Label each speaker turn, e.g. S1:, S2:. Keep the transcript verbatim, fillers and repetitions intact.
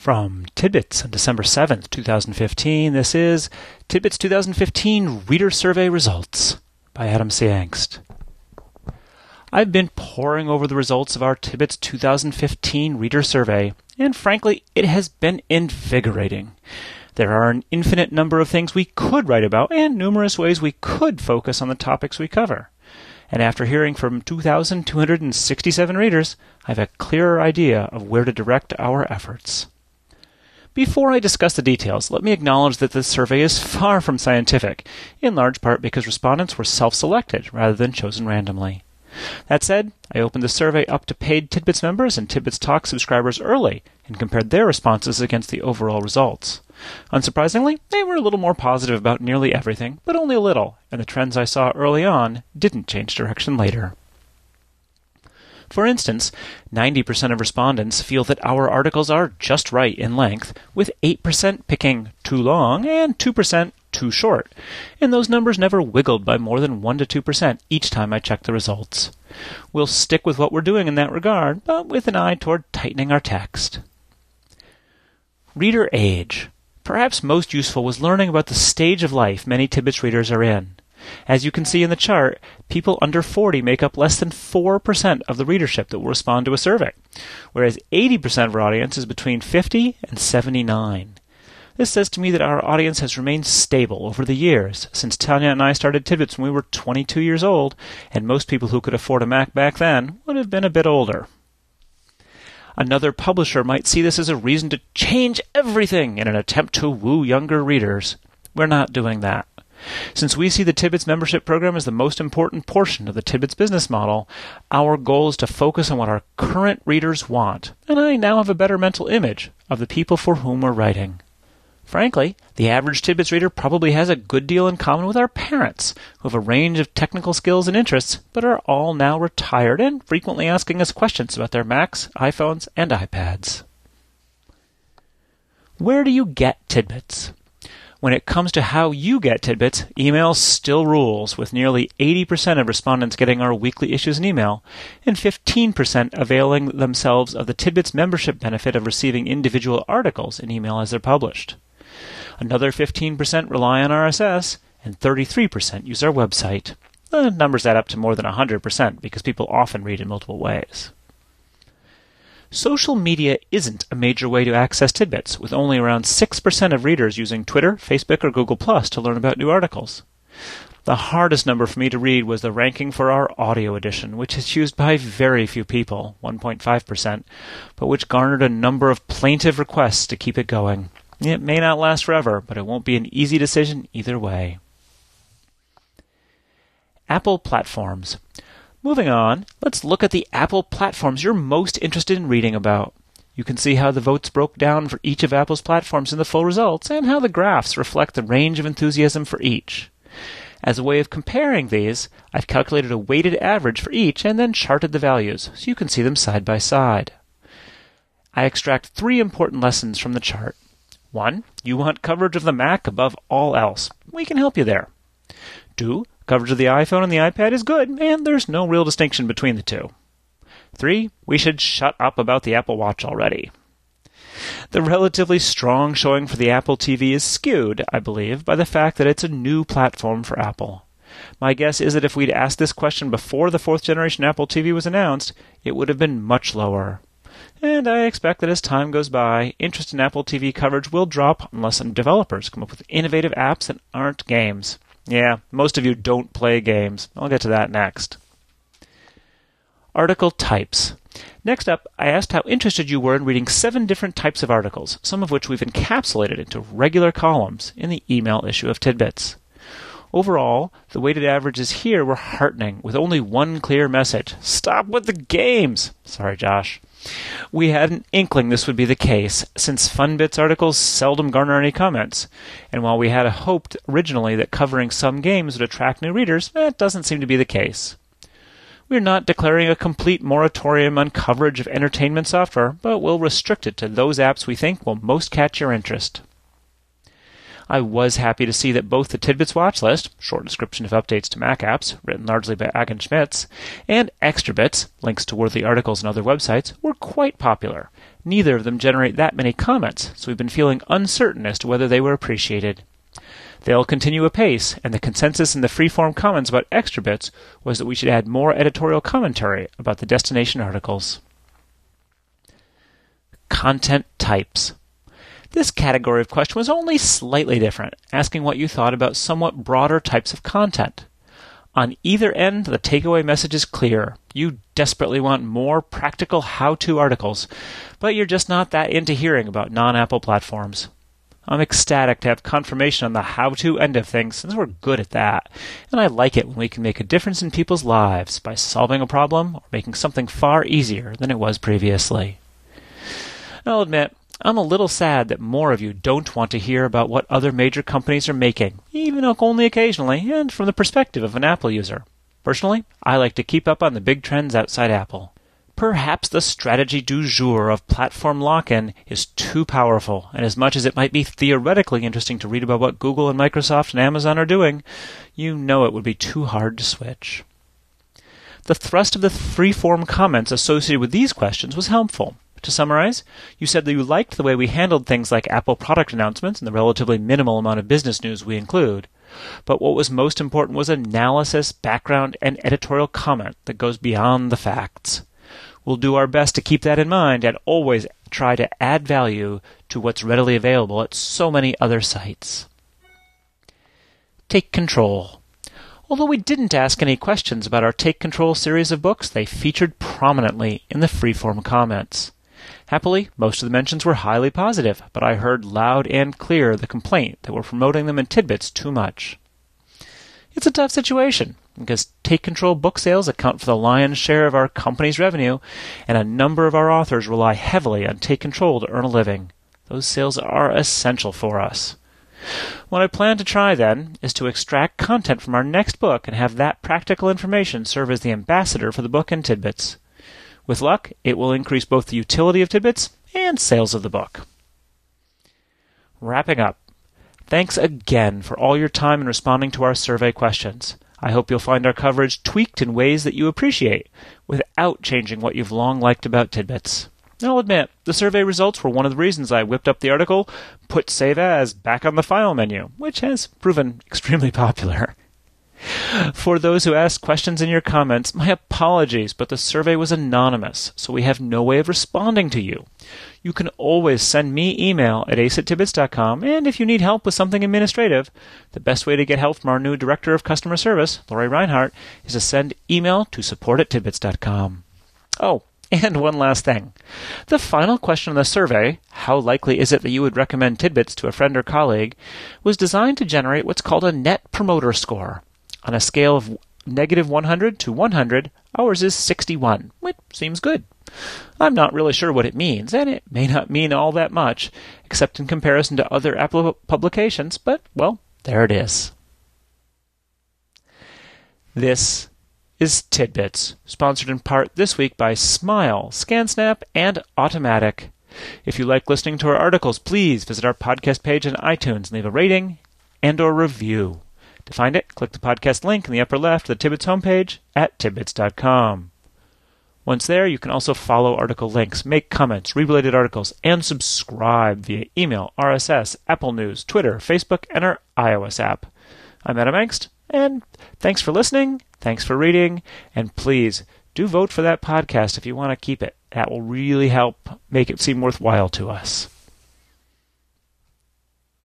S1: From Tidbits on December seventh, twenty fifteen, this is Tidbits twenty fifteen Reader Survey Results by Adam C. Angst. I've been poring over the results of our Tidbits twenty fifteen Reader Survey, and frankly, it has been invigorating. There are an infinite number of things we could write about, and numerous ways we could focus on the topics we cover. And after hearing from two thousand two hundred sixty-seven readers, I have a clearer idea of where to direct our efforts. Before I discuss the details, let me acknowledge that this survey is far from scientific, in large part because respondents were self-selected rather than chosen randomly. That said, I opened the survey up to paid Tidbits members and Tidbits Talk subscribers early and compared their responses against the overall results. Unsurprisingly, they were a little more positive about nearly everything, but only a little, and the trends I saw early on didn't change direction later. For instance, ninety percent of respondents feel that our articles are just right in length, with eight percent picking too long and two percent too short, and those numbers never wiggled by more than one to two percent each time I checked the results. We'll stick with what we're doing in that regard, but with an eye toward tightening our text. Reader age. Perhaps most useful was learning about the stage of life many Tidbits readers are in. As you can see in the chart, people under forty make up less than four percent of the readership that will respond to a survey, whereas eighty percent of our audience is between fifty and seventy-nine. This says to me that our audience has remained stable over the years, since Tanya and I started Tidbits when we were twenty-two years old, and most people who could afford a Mac back then would have been a bit older. Another publisher might see this as a reason to change everything in an attempt to woo younger readers. We're not doing that. Since we see the Tidbits membership program as the most important portion of the Tidbits business model, our goal is to focus on what our current readers want, and I now have a better mental image of the people for whom we're writing. Frankly, the average Tidbits reader probably has a good deal in common with our parents, who have a range of technical skills and interests, but are all now retired and frequently asking us questions about their Macs, iPhones, and iPads. Where do you get Tidbits? When it comes to how you get Tidbits, email still rules, with nearly eighty percent of respondents getting our weekly issues in email, and fifteen percent availing themselves of the Tidbits membership benefit of receiving individual articles in email as they're published. Another fifteen percent rely on R S S, and thirty-three percent use our website. The numbers add up to more than one hundred percent because people often read in multiple ways. Social media isn't a major way to access Tidbits, with only around six percent of readers using Twitter, Facebook, or Google Plus to learn about new articles. The hardest number for me to read was the ranking for our audio edition, which is used by very few people, one point five percent, but which garnered a number of plaintive requests to keep it going. It may not last forever, but it won't be an easy decision either way. Apple platforms. Moving on, let's look at the Apple platforms you're most interested in reading about. You can see how the votes broke down for each of Apple's platforms in the full results, and how the graphs reflect the range of enthusiasm for each. As a way of comparing these, I've calculated a weighted average for each and then charted the values, so you can see them side by side. I extract three important lessons from the chart. One, you want coverage of the Mac above all else. We can help you there. Two, coverage of the iPhone and the iPad is good, and there's no real distinction between the two. Three, we should shut up about the Apple Watch already. The relatively strong showing for the Apple T V is skewed, I believe, by the fact that it's a new platform for Apple. My guess is that if we'd asked this question before the fourth generation Apple T V was announced, it would have been much lower. And I expect that as time goes by, interest in Apple T V coverage will drop unless some developers come up with innovative apps that aren't games. Yeah, most of you don't play games. I'll get to that next. Article types. Next up, I asked how interested you were in reading seven different types of articles, some of which we've encapsulated into regular columns in the email issue of Tidbits. Overall, the weighted averages here were heartening, with only one clear message. Stop with the games! Sorry, Josh. We had an inkling this would be the case, since FunBits articles seldom garner any comments, and while we had hoped originally that covering some games would attract new readers, that doesn't seem to be the case. We're not declaring a complete moratorium on coverage of entertainment software, but we'll restrict it to those apps we think will most catch your interest. I was happy to see that both the Tidbits watch list, short description of updates to Mac apps, written largely by Agan Schmitz, and ExtraBits, links to worthy articles and other websites, were quite popular. Neither of them generate that many comments, so we've been feeling uncertain as to whether they were appreciated. They'll continue apace, and the consensus in the freeform comments about ExtraBits was that we should add more editorial commentary about the destination articles. Content types. This category of question was only slightly different, asking what you thought about somewhat broader types of content. On either end, the takeaway message is clear. You desperately want more practical how-to articles, but you're just not that into hearing about non-Apple platforms. I'm ecstatic to have confirmation on the how-to end of things, since we're good at that, and I like it when we can make a difference in people's lives by solving a problem or making something far easier than it was previously. I'll admit, I'm a little sad that more of you don't want to hear about what other major companies are making, even only occasionally, and from the perspective of an Apple user. Personally, I like to keep up on the big trends outside Apple. Perhaps the strategy du jour of platform lock-in is too powerful, and as much as it might be theoretically interesting to read about what Google and Microsoft and Amazon are doing, you know it would be too hard to switch. The thrust of the free-form comments associated with these questions was helpful. To summarize, you said that you liked the way we handled things like Apple product announcements and the relatively minimal amount of business news we include. But what was most important was analysis, background, and editorial comment that goes beyond the facts. We'll do our best to keep that in mind and always try to add value to what's readily available at so many other sites. Take Control. Although we didn't ask any questions about our Take Control series of books, they featured prominently in the freeform comments. Happily, most of the mentions were highly positive, but I heard loud and clear the complaint that we're promoting them in Tidbits too much. It's a tough situation, because Take Control book sales account for the lion's share of our company's revenue, and a number of our authors rely heavily on Take Control to earn a living. Those sales are essential for us. What I plan to try, then, is to extract content from our next book and have that practical information serve as the ambassador for the book in Tidbits. With luck, it will increase both the utility of Tidbits and sales of the book. Wrapping up, thanks again for all your time in responding to our survey questions. I hope you'll find our coverage tweaked in ways that you appreciate, without changing what you've long liked about Tidbits. And I'll admit, the survey results were one of the reasons I whipped up the article, Put Save As back on the file menu, which has proven extremely popular. For those who asked questions in your comments, my apologies, but the survey was anonymous, so we have no way of responding to you. You can always send me email at ace at tidbits dot com, and if you need help with something administrative, the best way to get help from our new Director of Customer Service, Lori Reinhardt, is to send email to support at tidbits dot com. Oh, and one last thing. The final question on the survey, how likely is it that you would recommend Tidbits to a friend or colleague, was designed to generate what's called a Net Promoter Score. On a scale of negative one hundred to one hundred, ours is sixty-one, which seems good. I'm not really sure what it means, and it may not mean all that much, except in comparison to other Apple publications, but, well, there it is. This is Tidbits, sponsored in part this week by Smile, ScanSnap, and Automatic. If you like listening to our articles, please visit our podcast page on iTunes and leave a rating and or review. To find it, click the podcast link in the upper left of the Tidbits homepage at tidbits dot com. Once there, you can also follow article links, make comments, read related articles, and subscribe via email, R S S, Apple News, Twitter, Facebook, and our iOS app. I'm Adam Engst, and thanks for listening, thanks for reading, and please do vote for that podcast if you want to keep it. That will really help make it seem worthwhile to us.